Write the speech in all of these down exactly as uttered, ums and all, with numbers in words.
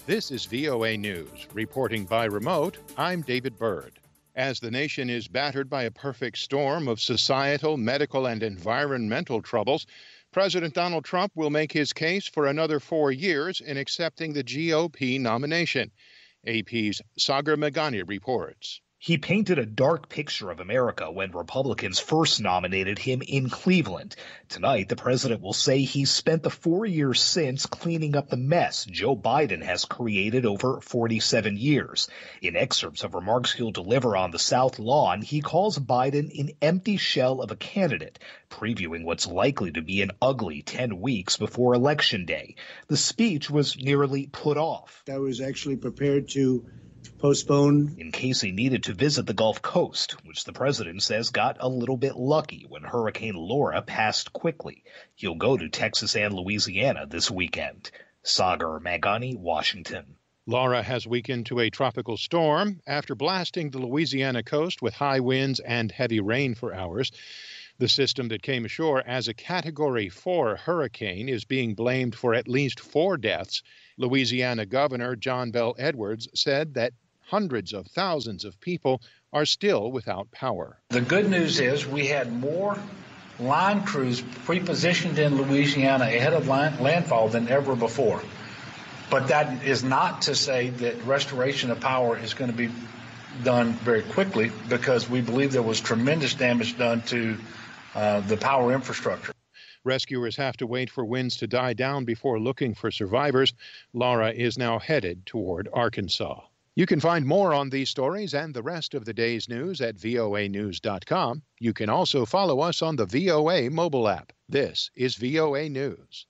This is V O A News. Reporting by remote, I'm David Byrd. As the nation is battered by a perfect storm of societal, medical, and environmental troubles, President Donald Trump will make his case for another four years in accepting the G O P nomination. A P's Sagar Meghani reports. He painted a dark picture of America when Republicans first nominated him in Cleveland. Tonight, the president will say he's spent the four years since cleaning up the mess Joe Biden has created over forty-seven years. In excerpts of remarks he'll deliver on the South Lawn, he calls Biden an empty shell of a candidate, previewing what's likely to be an ugly ten weeks before Election Day. The speech was nearly put off. I was actually prepared to postpone in case he needed to visit the Gulf Coast, which the president says got a little bit lucky when Hurricane Laura passed quickly. He'll go to Texas and Louisiana this weekend. Sagar Meghani, Washington. Laura has weakened to a tropical storm after blasting the Louisiana coast with high winds and heavy rain for hours. The system that came ashore as a Category four hurricane is being blamed for at least four deaths. Louisiana Governor John Bel Edwards said that hundreds of thousands of people are still without power. The good news is we had more line crews pre-positioned in Louisiana ahead of land- landfall than ever before. But that is not to say that restoration of power is going to be done very quickly, because we believe there was tremendous damage done to uh, the power infrastructure. Rescuers have to wait for winds to die down before looking for survivors. Laura is now headed toward Arkansas. You can find more on these stories and the rest of the day's news at V O A news dot com. You can also follow us on the V O A mobile app. This is V O A News.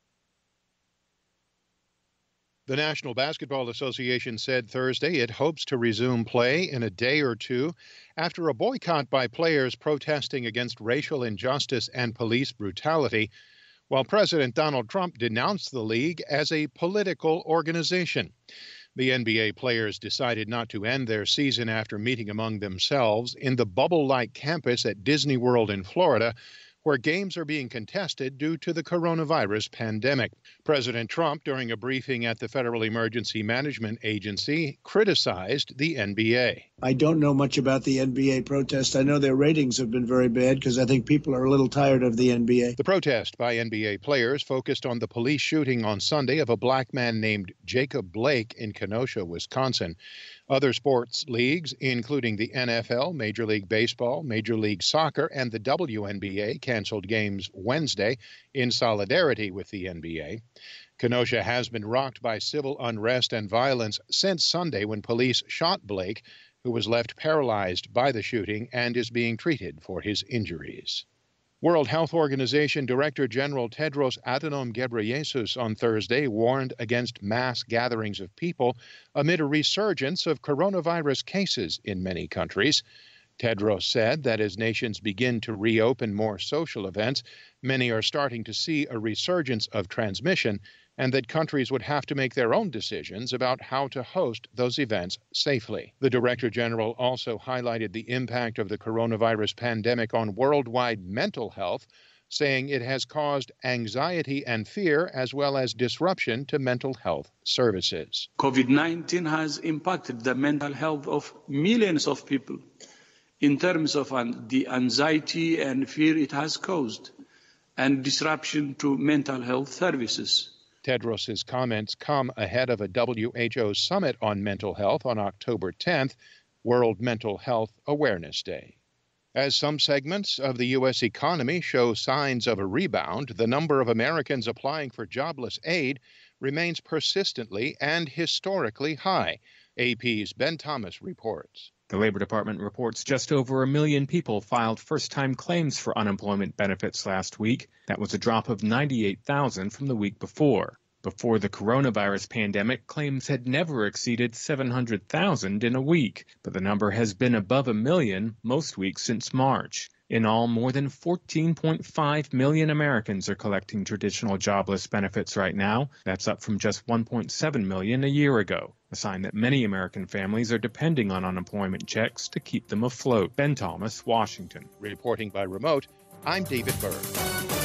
The National Basketball Association said Thursday it hopes to resume play in a day or two after a boycott by players protesting against racial injustice and police brutality, while President Donald Trump denounced the league as a political organization. The N B A players decided not to end their season after meeting among themselves in the bubble-like campus at Disney World in Florida, where games are being contested due to the coronavirus pandemic. President Trump, during a briefing at the Federal Emergency Management Agency, criticized the N B A. I don't know much about the N B A protest. I know their ratings have been very bad because I think people are a little tired of the N B A. The protest by N B A players focused on the police shooting on Sunday of a black man named Jacob Blake in Kenosha, Wisconsin. Other sports leagues, including the N F L, Major League Baseball, Major League Soccer, and the W N B A, canceled games Wednesday in solidarity with the N B A. Kenosha has been rocked by civil unrest and violence since Sunday when police shot Blake, who was left paralyzed by the shooting and is being treated for his injuries. World Health Organization Director General Tedros Adhanom Ghebreyesus on Thursday warned against mass gatherings of people amid a resurgence of coronavirus cases in many countries. Tedros said that as nations begin to reopen more social events, many are starting to see a resurgence of transmission, and that countries would have to make their own decisions about how to host those events safely. The Director General also highlighted the impact of the coronavirus pandemic on worldwide mental health, saying it has caused anxiety and fear as well as disruption to mental health services. COVID nineteen has impacted the mental health of millions of people in terms of the anxiety and fear it has caused and disruption to mental health services. Tedros's comments come ahead of a W H O summit on mental health on October tenth, World Mental Health Awareness Day. As some segments of the U S economy show signs of a rebound, the number of Americans applying for jobless aid remains persistently and historically high. A P's Ben Thomas reports. The Labor Department reports just over a million people filed first-time claims for unemployment benefits last week. That was a drop of ninety-eight thousand from the week before. Before the coronavirus pandemic, claims had never exceeded seven hundred thousand in a week, but the number has been above a million most weeks since March. In all, more than fourteen point five million Americans are collecting traditional jobless benefits right now. That's up from just one point seven million a year ago, a sign that many American families are depending on unemployment checks to keep them afloat. Ben Thomas, Washington. Reporting by remote, I'm David Byrd.